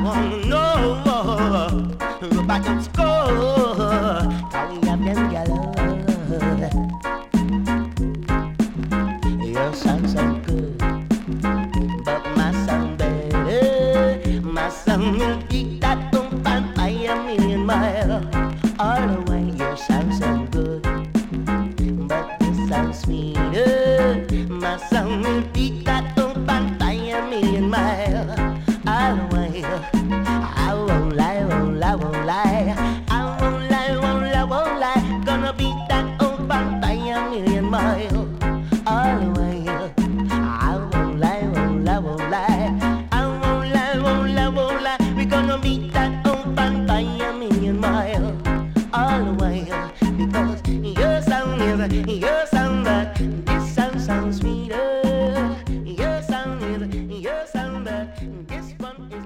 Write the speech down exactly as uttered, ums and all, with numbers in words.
wanna know about your score. How we have them yellow. Your sound so good, but my sound better. My sound will beat that don't find by a million miles. All the way your sound so good, but this sound sweeter. My sound will beat that don't find by a million miles. All the way, I won't lie, won't lie, won't lie. I won't lie, won't lie, won't lie. Gonna beat that don't find by a million miles. All the way, I won't lie, won't lie, won't lie. I won't lie, won't lie, won't lie. We're gonna beat that open by a million miles. All the way, because your sound is your sound, but this sound sounds sweeter. Your sound is your sound, but this one is.